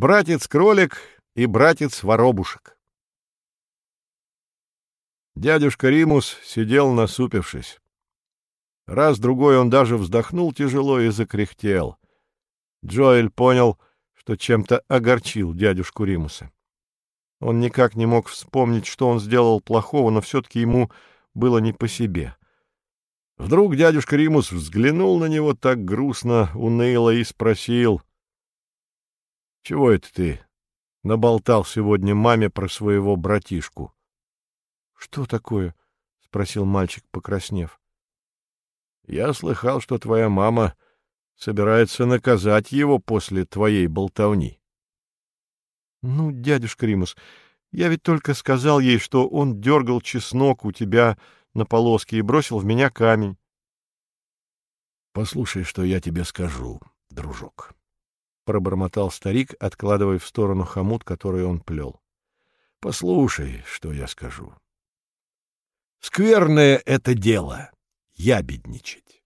Братец-кролик и братец-воробушек. Дядюшка Римус сидел насупившись. Раз-другой он даже вздохнул тяжело и закряхтел. Джоэль понял, что чем-то огорчил дядюшку Римуса. Он никак не мог вспомнить, что он сделал плохого, но все-таки ему было не по себе. Вдруг дядюшка Римус взглянул на него так грустно, уныло и спросил: — Чего это ты наболтал сегодня маме про своего братишку? — Что такое? — спросил мальчик, покраснев. — Я слыхал, что твоя мама собирается наказать его после твоей болтовни. — Ну, дядюшка Римус, я ведь только сказал ей, что он дергал чеснок у тебя на полоске и бросил в меня камень. — Послушай, что я тебе скажу, дружок, — пробормотал старик, откладывая в сторону хомут, который он плел. — Послушай, что я скажу. Скверное это дело — ябедничать.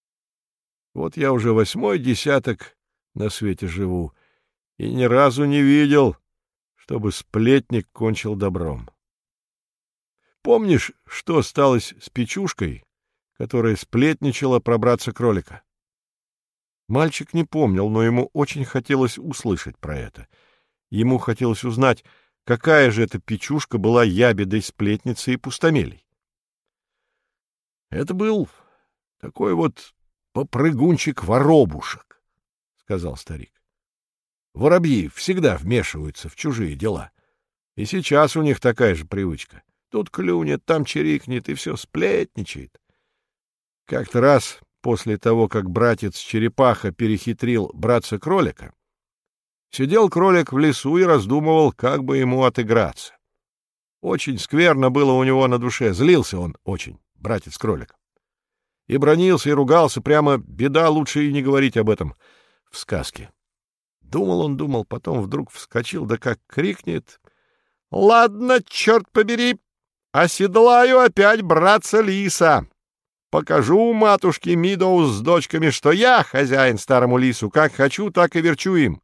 Вот я уже 8-й десяток на свете живу и ни разу не видел, чтобы сплетник кончил добром. Помнишь, что сталось с Печушкой, которая сплетничала про братца-кролика? Мальчик не помнил, но ему очень хотелось услышать про это. Ему хотелось узнать, какая же эта Печушка была ябедой, сплетницей и пустомелей. — Это был такой вот попрыгунчик-воробушек, — сказал старик. Воробьи всегда вмешиваются в чужие дела. И сейчас у них такая же привычка. Тут клюнет, там чирикнет, и все сплетничает. Как-то раз, после того, как братец-черепаха перехитрил братца-кролика, сидел кролик в лесу и раздумывал, как бы ему отыграться. Очень скверно было у него на душе, злился он очень, братец-кролик. И бранился, и ругался, прямо беда, лучше и не говорить об этом в сказке. Думал он, думал, потом вдруг вскочил, да как крикнет: — Ладно, черт побери, оседлаю опять братца-лиса. Покажу матушке Мидоуз с дочками, что я хозяин старому лису, как хочу, так и верчу им.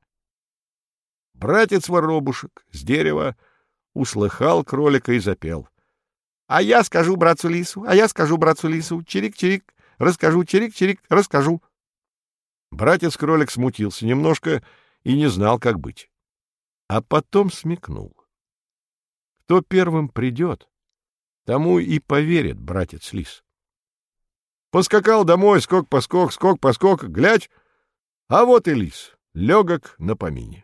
Братец-воробушек с дерева услыхал кролика и запел: — А я скажу братцу-лису, а я скажу братцу-лису, чирик-чирик, расскажу, чирик-чирик, расскажу. Братец-кролик смутился немножко и не знал, как быть. А потом смекнул. Кто первым придет, тому и поверит братец-лис. Поскакал домой, скок-поскок, скок-поскок, глядь, а вот и лис, легок на помине.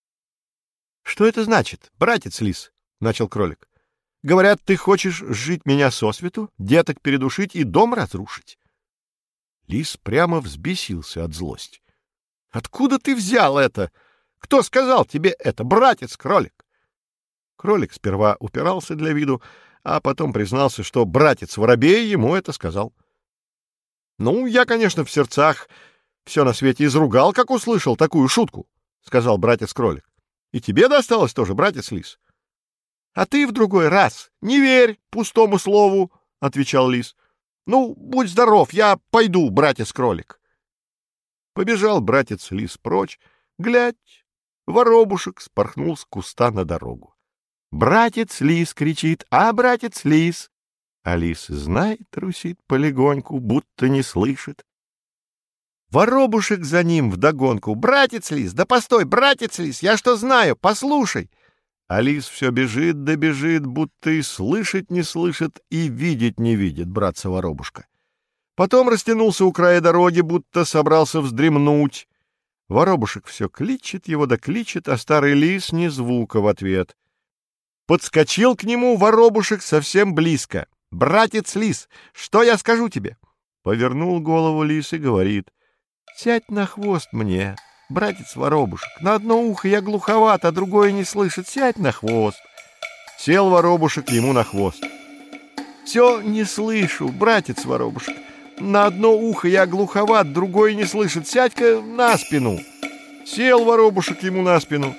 — Что это значит, братец-лис? — начал кролик. — Говорят, ты хочешь сжить меня сосвету, деток передушить и дом разрушить. Лис прямо взбесился от злости. — Откуда ты взял это? Кто сказал тебе это, братец-кролик? Кролик сперва упирался для виду, а потом признался, что братец-воробей ему это сказал. — Ну, я, конечно, в сердцах все на свете изругал, как услышал такую шутку, — сказал братец-кролик. — И тебе досталось тоже, братец-лис? — А ты в другой раз не верь пустому слову, — отвечал лис. — Ну, будь здоров, я пойду, братец-кролик. Побежал братец-лис прочь, глядь, воробушек спорхнул с куста на дорогу. Братец-лис кричит: «А, братец-лис!» А лис, знай, трусит полегоньку, будто не слышит. Воробушек за ним вдогонку: «Братец-лис, да постой, братец-лис, я что знаю, послушай!» А лис все бежит да бежит, будто и слышать не слышит, и видеть не видит братца-воробушка. Потом растянулся у края дороги, будто собрался вздремнуть. Воробушек все кличет его да кличет, а старый лис ни звука в ответ. Подскочил к нему воробушек совсем близко. «Братец-лис, что я скажу тебе?» Повернул голову лис и говорит: «Сядь на хвост мне, братец-воробушек, на одно ухо я глуховат, а другое не слышит, сядь на хвост». Сел воробушек ему на хвост. «Все не слышу, братец-воробушек, на одно ухо я глуховат, другое не слышит, сядь-ка на спину». Сел воробушек ему на спину.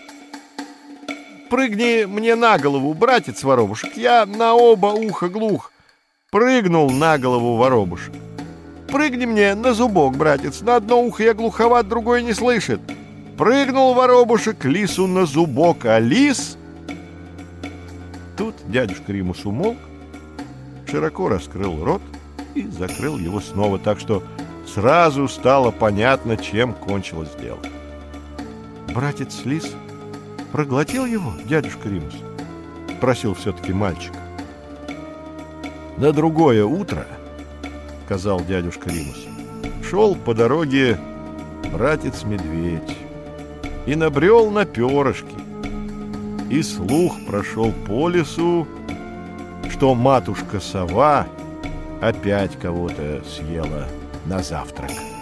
«Прыгни мне на голову, братец-воробушек, я на оба уха глух». Прыгнул на голову воробушек. «Прыгни мне на зубок, братец, на одно ухо я глуховат, другое не слышит». Прыгнул воробушек лису на зубок, а лис... Тут дядюшка Римус умолк, широко раскрыл рот и закрыл его снова, так что сразу стало понятно, чем кончилось дело. «Братец лис проглотил его, дядюшка Римус?» — спросил все-таки мальчик. «На другое утро, — сказал дядюшка Римус, — шел по дороге братец-медведь и набрел на перышки, и слух прошел по лесу, что матушка-сова опять кого-то съела на завтрак».